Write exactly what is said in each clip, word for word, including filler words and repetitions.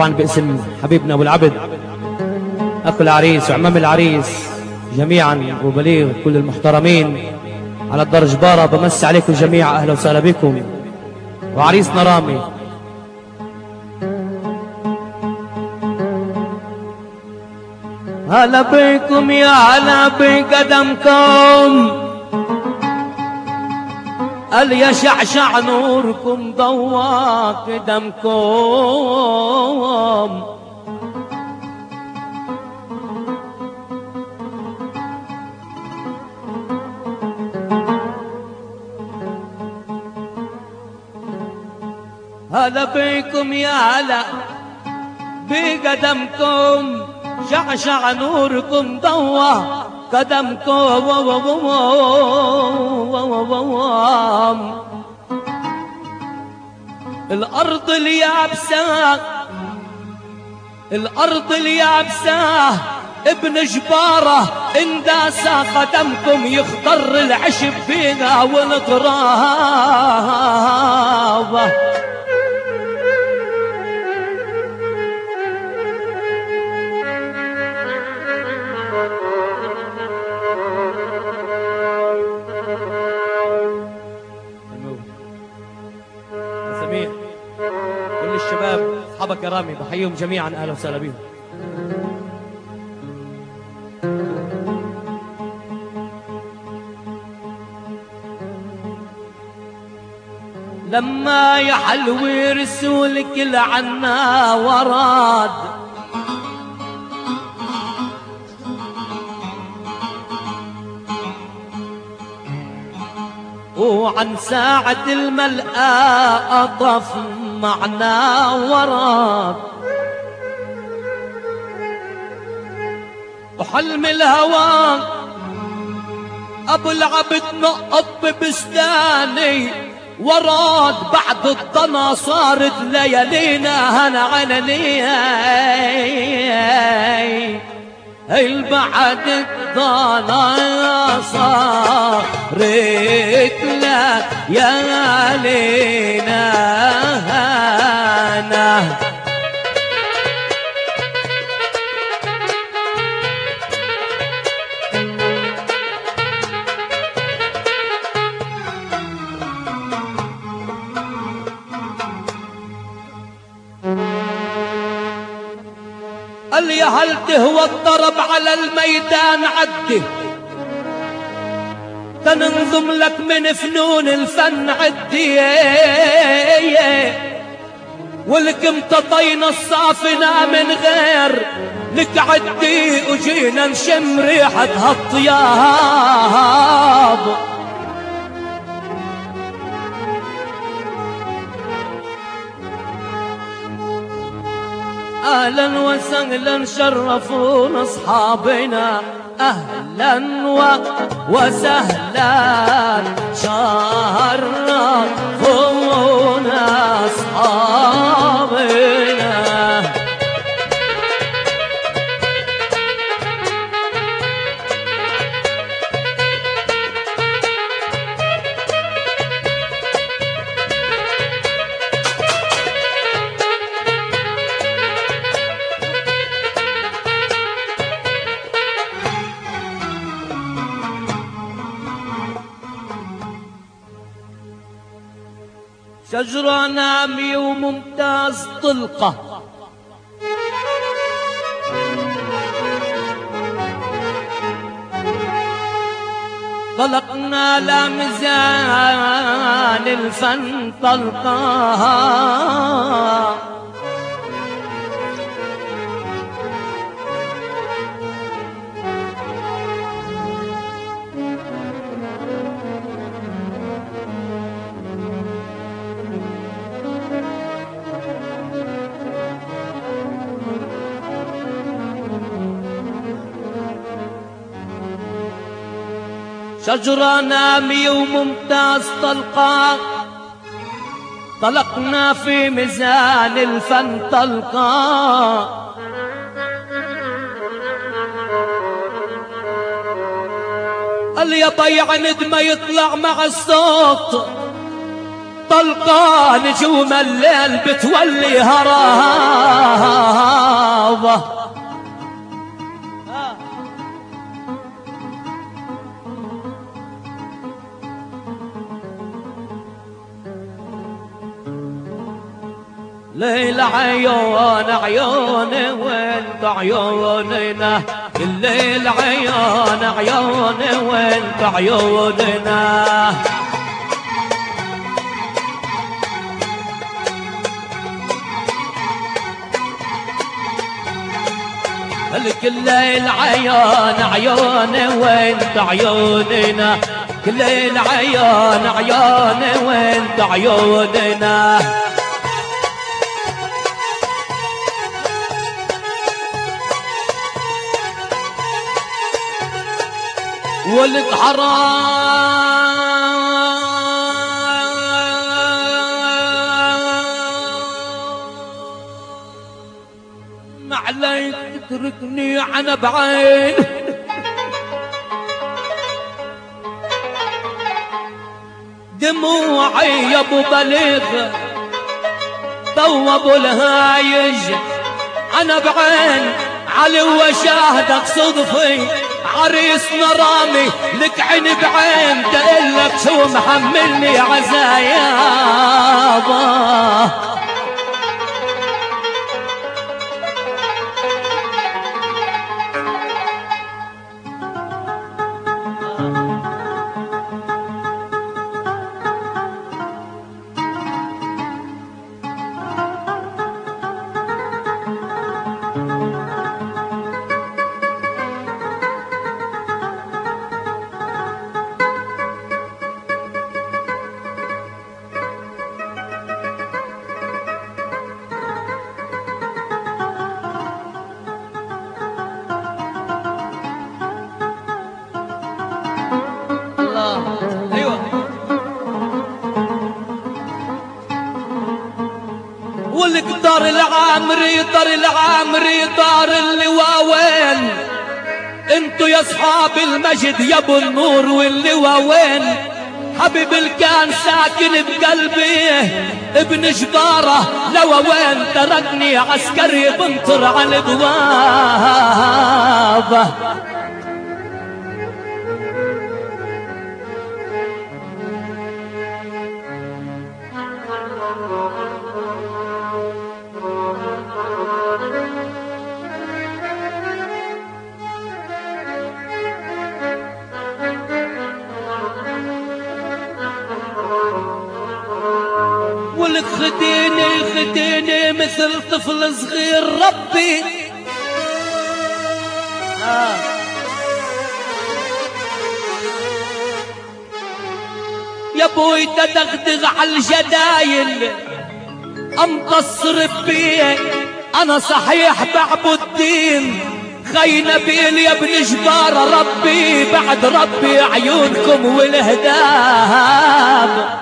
طبعا باسم حبيبنا ابو العبد اخو العريس وعمام العريس جميعا وبليغ كل المحترمين على الدار جبارة، بمسي عليكم جميعا، اهلا وسهلا بكم وعريسنا رامي. هلا بكم يا هلا بقدمكم، قال يا شعشع نوركم ضوى قدمكم. هلا بكم يا هلا بقدمكم، شعشع نوركم ضوى قدمكم. الأرض اليابسة الأرض اليابسة ابن جبارة انداسا قدمكم، يخضر العشب فينا والتراب. سميح كل الشباب اصحابك يا رامي بحييهم جميعا، اهلا وسهلا بهم. لما يا حلوي رسولك لعنا وراد، وعن ساعة الملأ أطف معنا وراد، وحلم الهوى أبو العبد نقط ببستاني وراد، بعد الضنا صارت ليالينا هنا علني، البعد الضنا صارت ليالينا هنا. قال يا هل تهوى الضرب على الميدان عده، تننظم لك من فنون الفن عدي، ولك امتطينا الصافنا من غير لك عدي، وجينا نشم ريحة هالطياب. اهلا وسهلا شرفونا اصحابنا، اهلا وسهلا شرفونا اصحابنا. شجرة نامي وممتاز طلقة، طلقنا لميزان الفن طلقها، شجرة نامي وممتاز طلقة، طلقنا في ميزان الفن طلقة. قال يا طيع ندمة يطلع مع الصوت، طلقان نجوم الليل بتولي هراضة. ليل عيون عيوني وانت عيوننا، الليل عيون عيوني وانت عيوننا. كل ليل عيون عيوني وانت عيوننا، كل ليل عيون عيوني وانت عيوننا. ولد حرام عليك تتركني عنا بعين، دموعي يا ابو بليغ ضوبوا الهايج عنا بعين. علي وشاهدك صدفي عريسنا رامي لك عين بعين، تقلك شو محملني عزايابا. ولك دار العامري دار العامري دار اللواوين، انتو يا اصحاب المجد يا ابو النور واللواوين. حبيب الكان ساكن بقلبي ابن جباره لواوين، تركني عسكري بنطر على الابواب. ولك خديني خديني مثل طفل صغير ربي، آه. يا بوي تدغدغ على الجدايل امتص ربي، انا صحيح بعبد الدين خي نبيل يا ابن جبار ربي، بعد ربي عيونكم والهداب.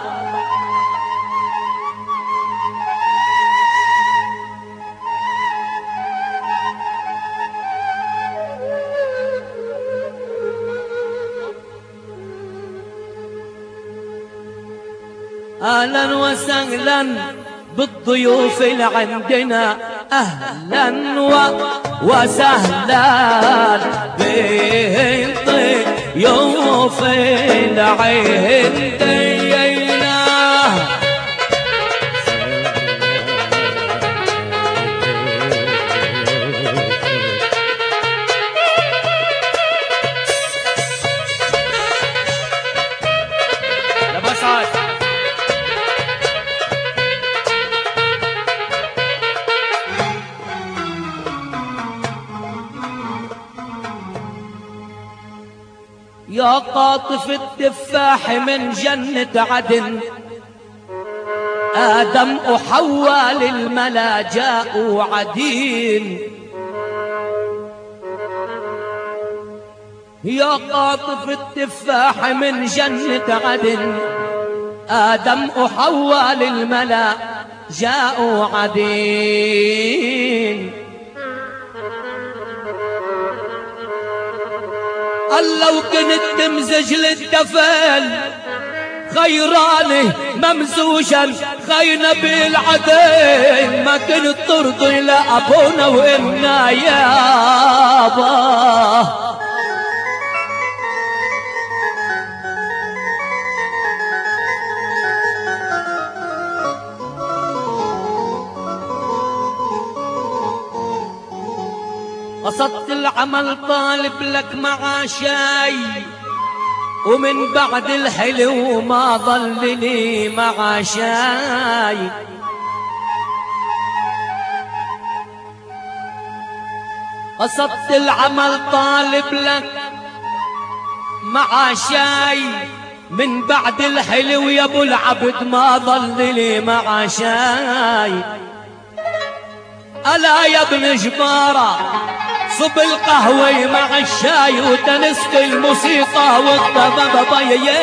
أهلا وسهلا بالضيوف اللي عندنا، أهلا وسهلا بالضيوف اللي عندنا. يا قاطف التفاح من جنة عدن، آدم وحواء للملا جاءوا عدين. يا قاطف التفاح من جنة عدن، آدم وحواء للملا جاءوا عدين. قال لو كنت تمزج للدفل خيراني ممزوجا خينا بالعدين ما كنت ترضي لأبونا وإنا يابا. قصدت العمل طالب لك معاشاي ومن بعد الحلو ما ظل لي معاشاي. قصدت العمل طالب لك معاشاي من بعد الحلو يا ابو العبد ما ظل لي معاشاي. ألا يا ابن جبارة صب القهوة مع الشاي وتنسق الموسيقى والطبابة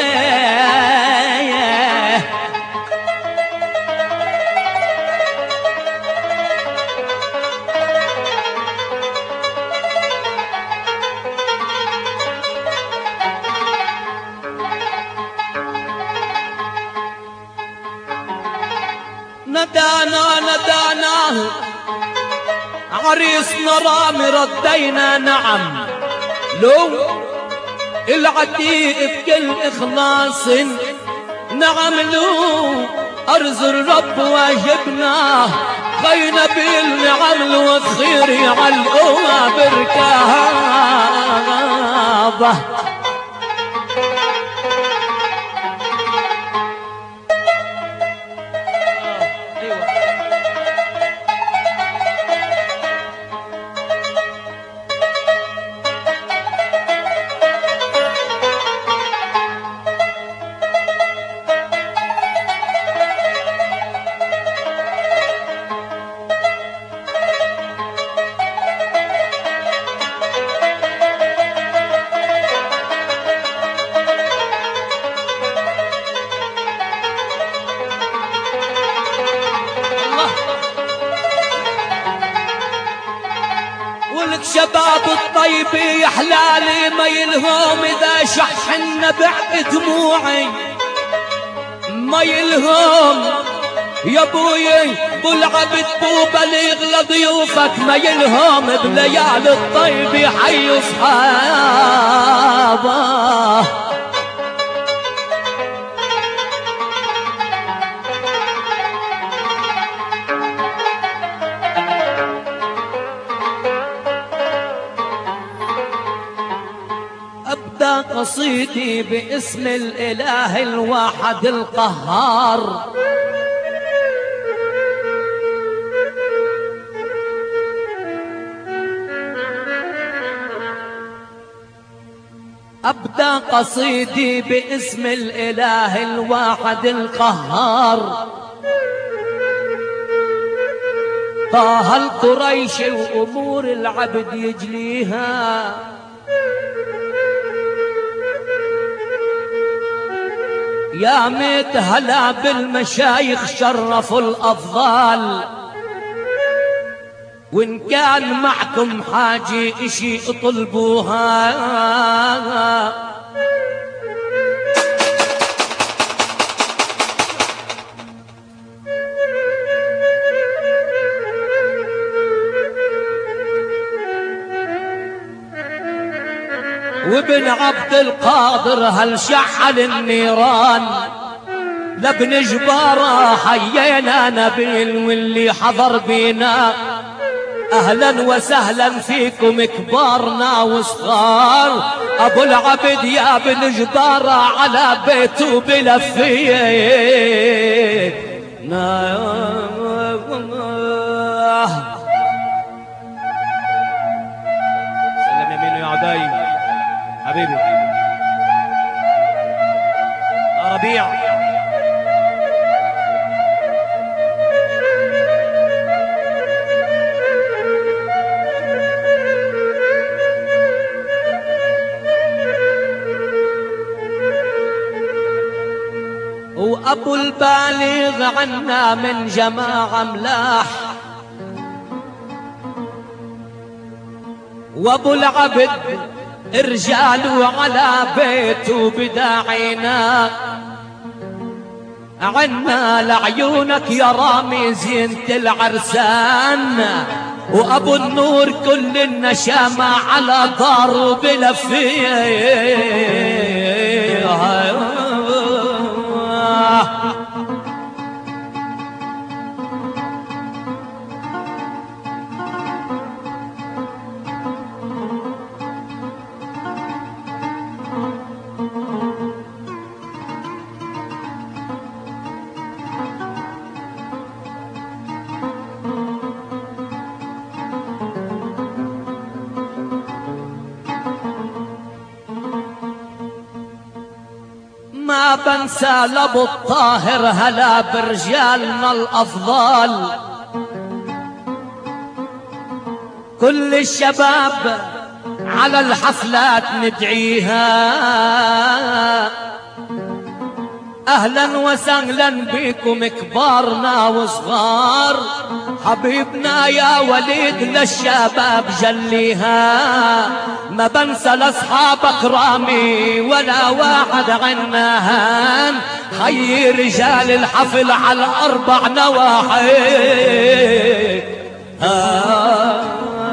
ندانا ندانا عريسنا رامي ردينا نعم لو العتيق بكل إخلاص نعم لو أرز الرب واجبنا خينا بالنعم والخير على القوة بركابة. شباب الطيب يحلالي ما يلهم اذا شح النبع دموعي ما يلهم يا ابوي بو العبد بو بليغ لضيوفك ما يلهم بليالي الطيب يحيي اصحابه. قصيدي باسم الإله الواحد القهار أبدأ قصيدي باسم الإله الواحد القهار طه القريش وأمور العبد يجليها يا ميت هلا بالمشايخ شرفوا الأفضال وإن كان معكم حاجة إشي اطلبوها. وابن عبد القادر هل شحل النيران لابن جبارة حيينا نبيل واللي حضر بينا اهلا وسهلا فيكم كبارنا وصغار. ابو العبد يا ابن جبارة على بيته بلفيه سلم يمينه يا عداي حبيبي يا ربيع. وابو البالغ عنا من جماعة ملاح وابو العبد رجال على بيته بداعينا عنا لعيونك يا رامي زينة العرسان، وابو النور كل النشامة على داره بلفيه. ما بنسى لابو الطاهر هلا برجالنا الافضال، كل الشباب على الحفلات ندعيها. اهلا وسهلا بكم كبارنا وصغار، حبيبنا يا وليد للشباب جليها. ما بنسى لاصحابك رامي ولا واحد عنا هان، خي رجال الحفل على اربع نواحي. آه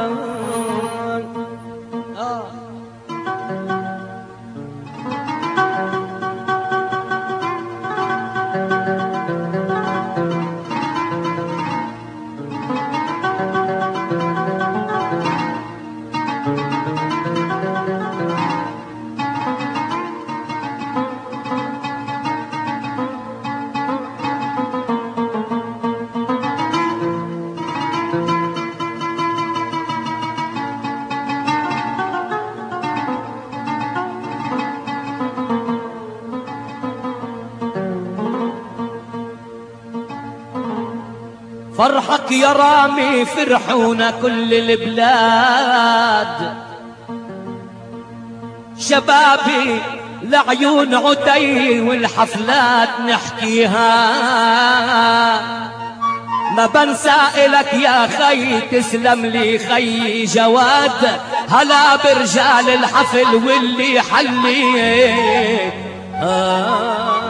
فرحك يا رامي فرحونا كل البلاد، شبابي لعيون عدي والحفلات نحكيها. ما بنسى إلك يا خي تسلم لي خي جواد، هلا برجال الحفل واللي حلي. آه